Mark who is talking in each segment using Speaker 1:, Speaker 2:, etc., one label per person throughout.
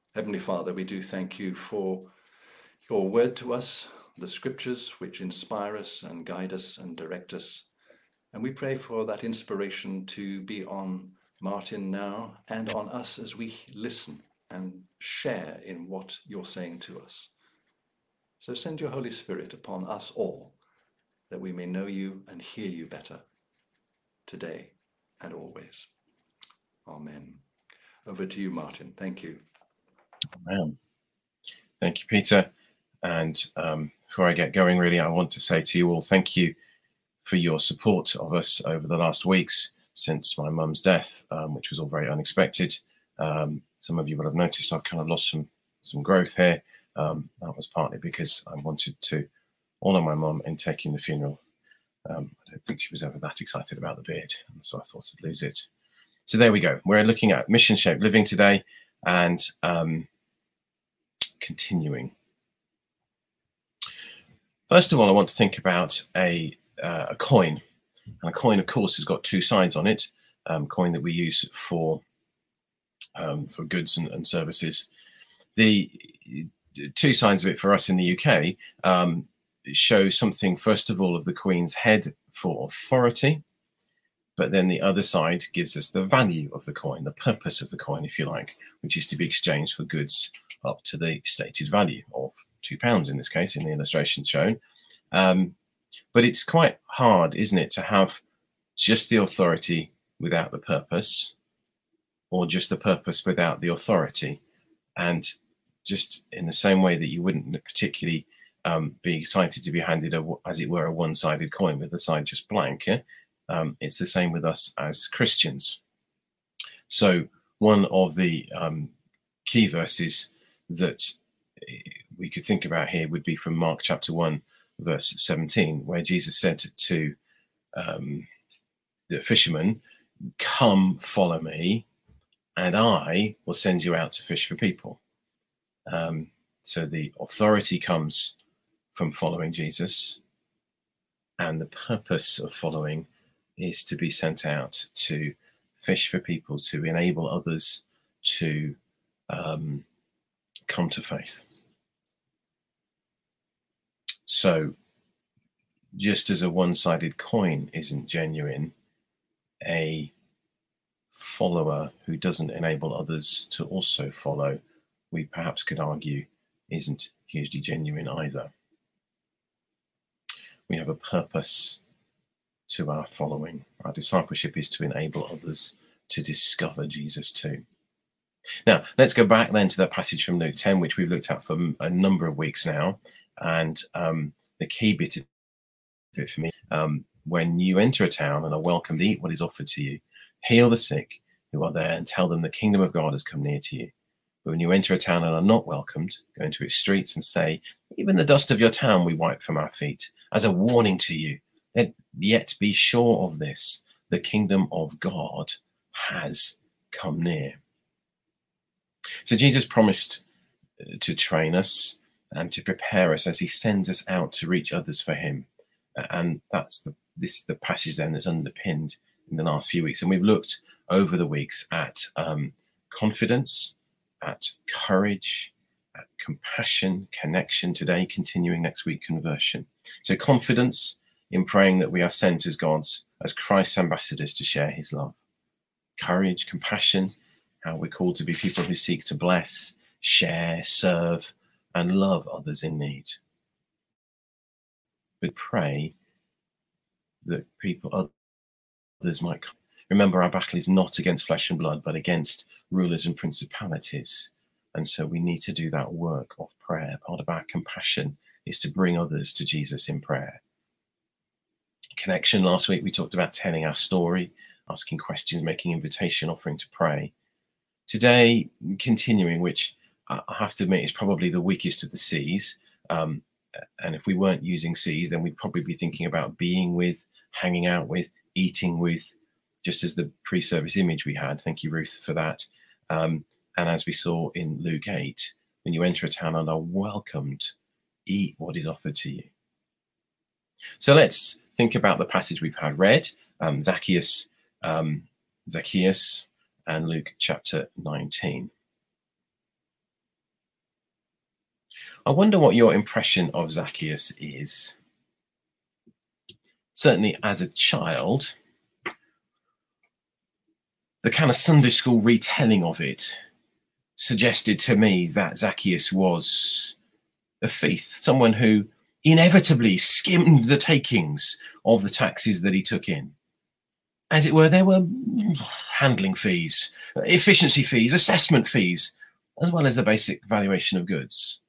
Speaker 1: Heavenly Father, we do thank you for your word to us, the scriptures which inspire us and guide us and direct us. And we pray for that inspiration to be on Martin now and on us as we listen and share in what you're saying to us. So send your Holy Spirit upon us all, that we may know you and hear you better today and always. Amen. Over to you, Martin. Thank you.
Speaker 2: Amen. Thank you, Peter. And before I get going, really, I want to say to you all, thank you for your support of us over the last weeks since my mum's death, which was all very unexpected. Some of you will have noticed I've kind of lost some growth here. That was partly because I wanted to honour my mum in taking the funeral. I don't think she was ever that excited about the beard, and so I thought I'd lose it. So there we go. We're looking at mission-shaped living today and continuing. First of all, I want to think about a coin. And a coin, of course, has got two sides on it. Coin that we use for goods and services. The two sides of it for us in the UK show something, first of all, of the Queen's head for authority, but then the other side gives us the value of the coin, the purpose of the coin, if you like, which is to be exchanged for goods up to the stated value of £2 in this case, in the illustration shown. But it's quite hard, isn't it, to have just the authority without the purpose, or just the purpose without the authority. And just in the same way that you wouldn't particularly be excited to be handed, as it were, a one-sided coin with the side just blank, it's the same with us as Christians. So one of the key verses that we could think about here would be from Mark chapter 1, verse 17, where Jesus said to the fisherman, "Come, follow me, and I will send you out to fish for people." So the authority comes from following Jesus, and the purpose of following is to be sent out to fish for people, to enable others to come to faith. So just as a one-sided coin isn't genuine, a follower who doesn't enable others to also follow, we perhaps could argue, isn't hugely genuine either. We have a purpose to our following. Our discipleship is to enable others to discover Jesus too. Now, let's go back then to that passage from Luke 10, which we've looked at for a number of weeks now. And the key bit of it for me, when you enter a town and are welcomed, eat what is offered to you, heal the sick who are there, and tell them the kingdom of God has come near to you. But when you enter a town and are not welcomed, go into its streets and say, even the dust of your town we wipe from our feet, as a warning to you. Yet be sure of this, the kingdom of God has come near. So Jesus promised to train us and to prepare us as he sends us out to reach others for him. And that's the passage then that's underpinned in the last few weeks. And we've looked over the weeks at confidence, at courage, at compassion, connection. Today, continuing next week, conversion. So confidence in praying that we are sent as God's, as Christ's ambassadors to share his love. Courage, compassion, how we're called to be people who seek to bless, share, serve, and love others in need. But pray that others might come. Remember, our battle is not against flesh and blood, but against rulers and principalities. And so we need to do that work of prayer. Part of our compassion is to bring others to Jesus in prayer. Connection. Last week we talked about telling our story, asking questions, making invitation, offering to pray. Today, continuing, which I have to admit is probably the weakest of the C's. And if we weren't using C's, then we'd probably be thinking about being with, hanging out with, eating with, just as the pre-service image we had. Thank you, Ruth, for that. And as we saw in Luke 8, when you enter a town and are welcomed, eat what is offered to you. So let's think about the passage we've had read, Zacchaeus and Luke chapter 19. I wonder what your impression of Zacchaeus is. Certainly as a child, the kind of Sunday school retelling of it suggested to me that Zacchaeus was a thief, someone who inevitably skimmed the takings of the taxes that he took in. As it were, there were handling fees, efficiency fees, assessment fees, as well as the basic valuation of goods.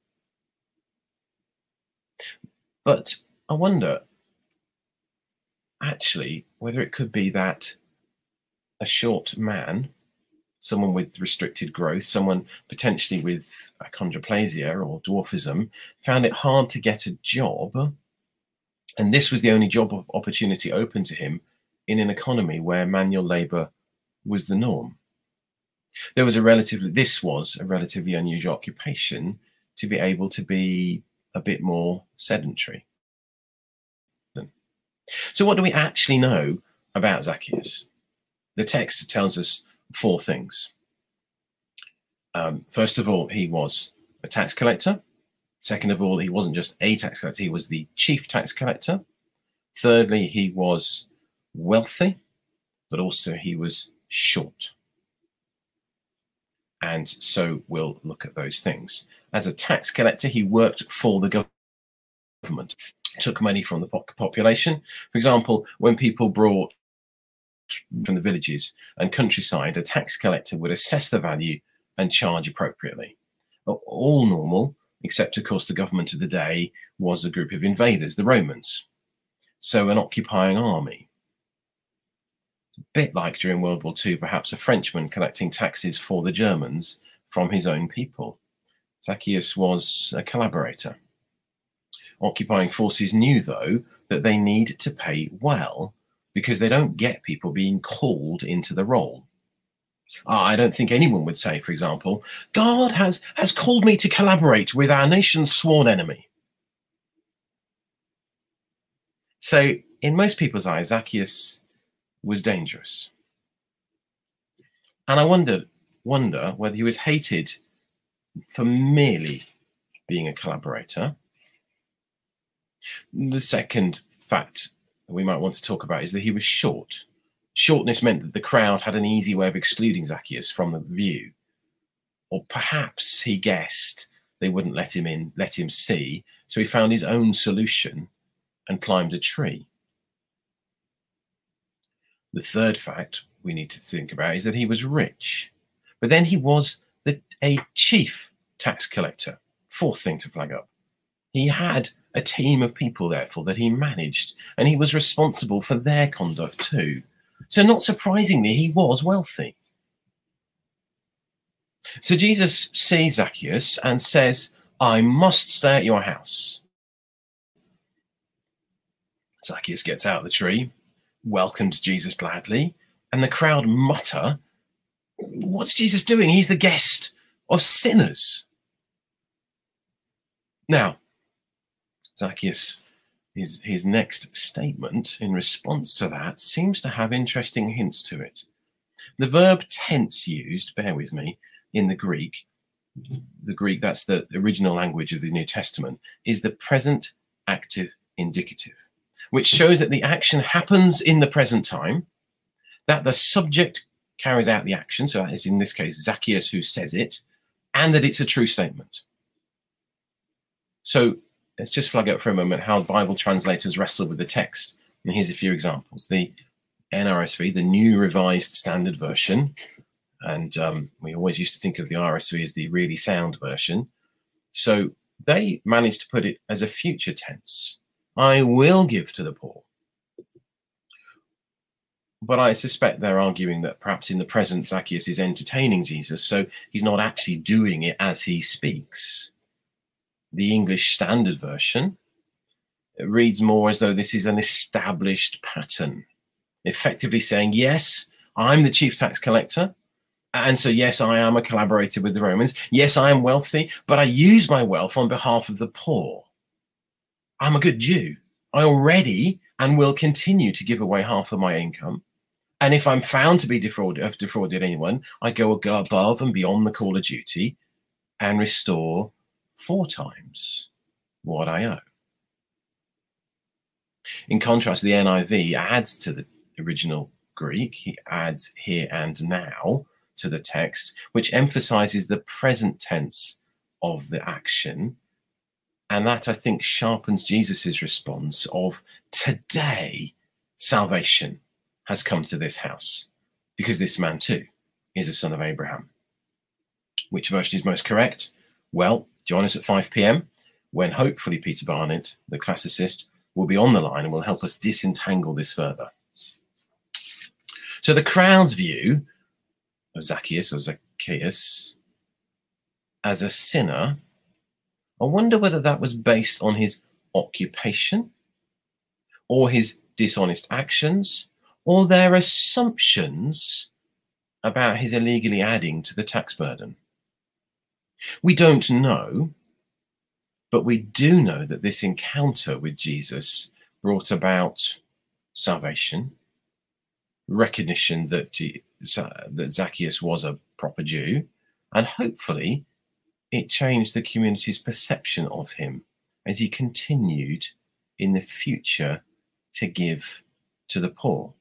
Speaker 2: But I wonder, actually, whether it could be that a short man, someone with restricted growth, someone potentially with achondroplasia or dwarfism, found it hard to get a job, and this was the only job opportunity open to him in an economy where manual labor was the norm. This was a relatively unusual occupation to be able to be a bit more sedentary. So what do we actually know about Zacchaeus? The text tells us 4 things. First of all, he was a tax collector. Second of all, he wasn't just a tax collector, he was the chief tax collector. Thirdly, he was wealthy, but also he was short. And so we'll look at those things. As a tax collector, he worked for the government, took money from the population. For example, when people brought from the villages and countryside, a tax collector would assess the value and charge appropriately. All normal, except of course the government of the day was a group of invaders, the Romans. So an occupying army. It's a bit like during World War II, perhaps a Frenchman collecting taxes for the Germans from his own people. Zacchaeus was a collaborator. Occupying forces knew, though, that they need to pay well because they don't get people being called into the role. I don't think anyone would say, for example, God has called me to collaborate with our nation's sworn enemy. So in most people's eyes, Zacchaeus was dangerous. And I wonder whether he was hated for merely being a collaborator. The second fact we might want to talk about is that he was short. Shortness meant that the crowd had an easy way of excluding Zacchaeus from the view. Or perhaps he guessed they wouldn't let him in, let him see, so he found his own solution and climbed a tree. The third fact we need to think about is that he was rich, but then he was a chief tax collector. Fourth thing to flag up. He had a team of people, therefore, that he managed, and he was responsible for their conduct too. So not surprisingly, he was wealthy. So Jesus sees Zacchaeus and says, I must stay at your house. Zacchaeus gets out of the tree, welcomes Jesus gladly, and the crowd mutter, what's Jesus doing? He's the guest of sinners. Now, Zacchaeus, his next statement in response to that seems to have interesting hints to it. The verb tense used, bear with me, in the Greek, that's the original language of the New Testament, is the present active indicative, which shows that the action happens in the present time, that the subject carries out the action, so that is in this case Zacchaeus who says it, and that it's a true statement. So let's just flag up for a moment how Bible translators wrestle with the text. And here's a few examples. The NRSV, the New Revised Standard Version, and we always used to think of the RSV as the really sound version. So they managed to put it as a future tense. I will give to the poor. But I suspect they're arguing that perhaps in the present Zacchaeus is entertaining Jesus, so he's not actually doing it as he speaks. The English Standard Version, it reads more as though this is an established pattern, effectively saying, yes, I'm the chief tax collector, and so yes, I am a collaborator with the Romans. Yes, I am wealthy, but I use my wealth on behalf of the poor. I'm a good Jew. I already and will continue to give away half of my income. And if I'm found to be defrauded anyone, I go above and beyond the call of duty and restore 4 times what I owe. In contrast, the NIV adds to the original Greek. He adds here and now to the text, which emphasizes the present tense of the action. And that, I think, sharpens Jesus's response of, today salvation has come to this house, because this man too is a son of Abraham. Which version is most correct? Well, join us at 5 p.m. when hopefully Peter Barnett, the classicist, will be on the line and will help us disentangle this further. So the crowd's view of Zacchaeus as a sinner, I wonder whether that was based on his occupation or his dishonest actions or their assumptions about his illegally adding to the tax burden. We don't know, but we do know that this encounter with Jesus brought about salvation, recognition that Zacchaeus was a proper Jew, and hopefully it changed the community's perception of him as he continued in the future to give to the poor.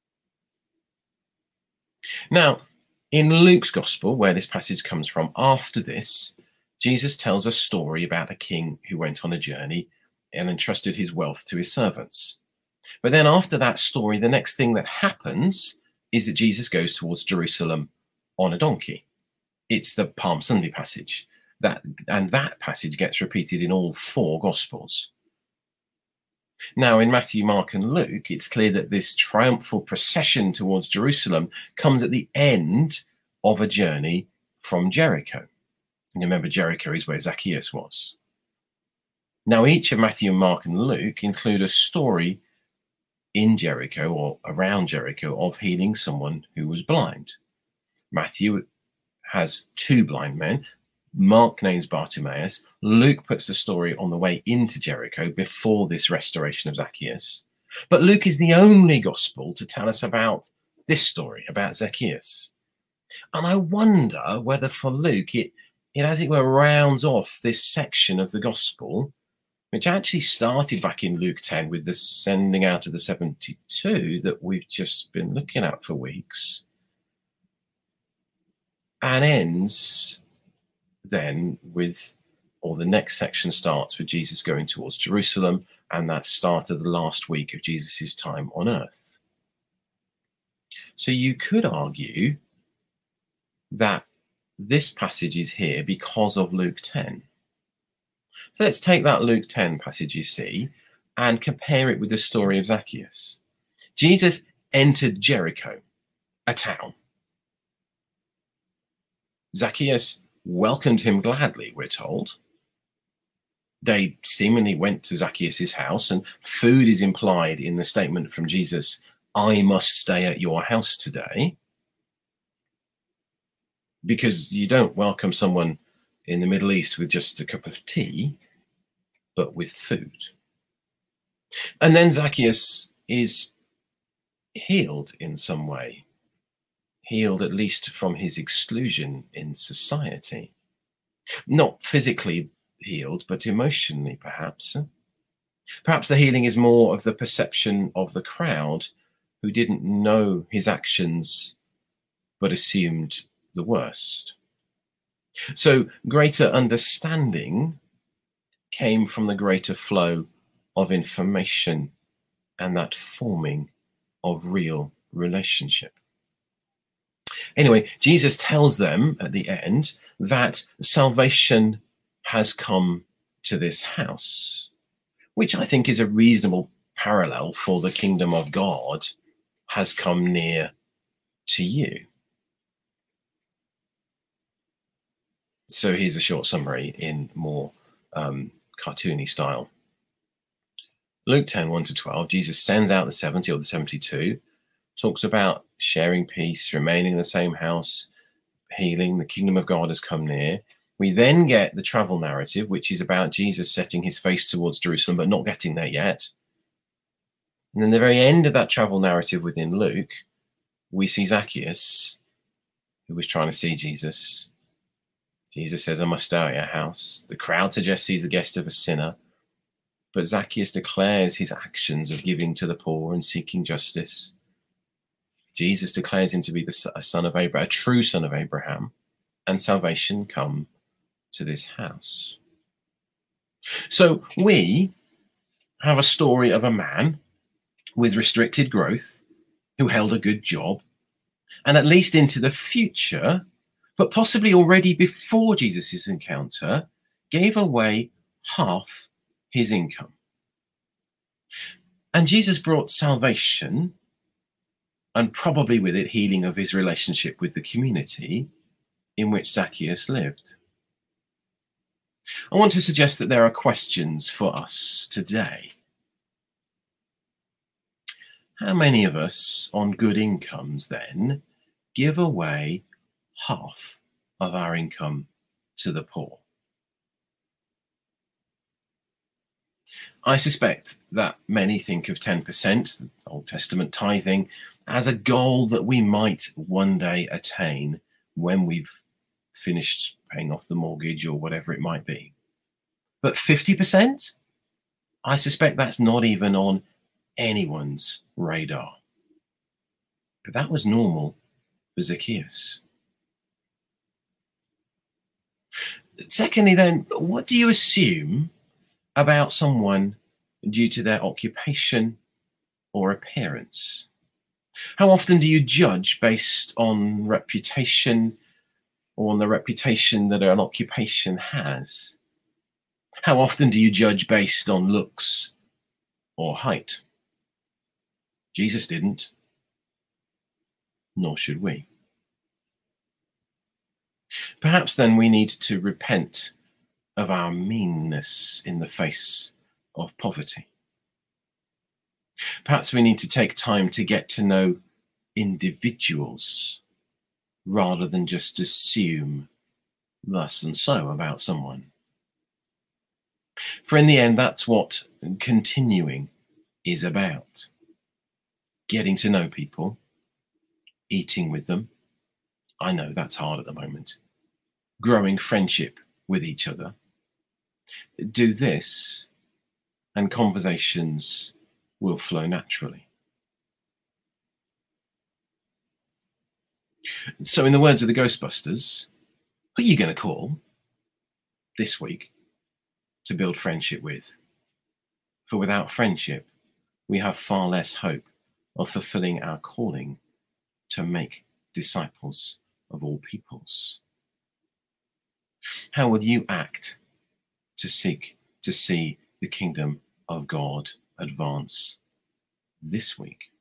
Speaker 2: Now, in Luke's gospel, where this passage comes from, after this, Jesus tells a story about a king who went on a journey and entrusted his wealth to his servants. But then after that story, the next thing that happens is that Jesus goes towards Jerusalem on a donkey. It's the Palm Sunday passage. That passage gets repeated in all 4 gospels. Now, in Matthew, Mark, and Luke, it's clear that this triumphal procession towards Jerusalem comes at the end of a journey from Jericho. And remember, Jericho is where Zacchaeus was. Now, each of Matthew, Mark, and Luke include a story in Jericho or around Jericho of healing someone who was blind. Matthew has 2 blind men. Mark names Bartimaeus. Luke puts the story on the way into Jericho before this restoration of Zacchaeus. But Luke is the only gospel to tell us about this story, about Zacchaeus. And I wonder whether for Luke, it as it were rounds off this section of the gospel, which actually started back in Luke 10 with the sending out of the 72 that we've just been looking at for weeks, and ends then with, or the next section starts with Jesus going towards Jerusalem, and that start of the last week of Jesus's time on earth. So you could argue that this passage is here because of Luke 10. So let's take that Luke 10 passage you see and compare it with the story of Zacchaeus. Jesus entered Jericho, a town. Zacchaeus welcomed him gladly, we're told. They seemingly went to Zacchaeus' house, and food is implied in the statement from Jesus, I must stay at your house today. Because you don't welcome someone in the Middle East with just a cup of tea, but with food. And then Zacchaeus is healed in some way. Healed at least from his exclusion in society. Not physically healed, but emotionally perhaps. Perhaps the healing is more of the perception of the crowd who didn't know his actions but assumed the worst. So greater understanding came from the greater flow of information and that forming of real relationship. Anyway, Jesus tells them at the end that salvation has come to this house, which I think is a reasonable parallel for the kingdom of God has come near to you. So here's a short summary in more cartoony style. Luke 10, 1-12, Jesus sends out the 70 or the 72, talks about sharing peace, remaining in the same house, healing, the kingdom of God has come near. We then get the travel narrative, which is about Jesus setting his face towards Jerusalem, but not getting there yet. And then the very end of that travel narrative within Luke, we see Zacchaeus, who was trying to see Jesus. Jesus says, I must stay at your house. The crowd suggests he's the guest of a sinner. But Zacchaeus declares his actions of giving to the poor and seeking justice. Jesus declares him to be a son of Abraham, a true son of Abraham, and salvation come to this house. So we have a story of a man with restricted growth who held a good job, and at least into the future, but possibly already before Jesus' encounter, gave away half his income. And Jesus brought salvation, and probably with it healing of his relationship with the community in which Zacchaeus lived. I want to suggest that there are questions for us today. How many of us on good incomes then give away half of our income to the poor? I suspect that many think of 10%, the Old Testament tithing, as a goal that we might one day attain when we've finished paying off the mortgage or whatever it might be. But 50%? I suspect that's not even on anyone's radar. But that was normal for Zacchaeus. Secondly, then, what do you assume about someone due to their occupation or appearance? How often do you judge based on reputation or on the reputation that an occupation has? How often do you judge based on looks or height? Jesus didn't, nor should we. Perhaps then we need to repent of our meanness in the face of poverty. Perhaps we need to take time to get to know individuals rather than just assume thus and so about someone. For in the end, that's what continuing is about. Getting to know people, eating with them. I know that's hard at the moment. Growing friendship with each other. Do this, and conversations will flow naturally. So in the words of the Ghostbusters, who are you going to call this week to build friendship with? For without friendship, we have far less hope of fulfilling our calling to make disciples of all peoples. How will you act to seek to see the kingdom of God advance this week?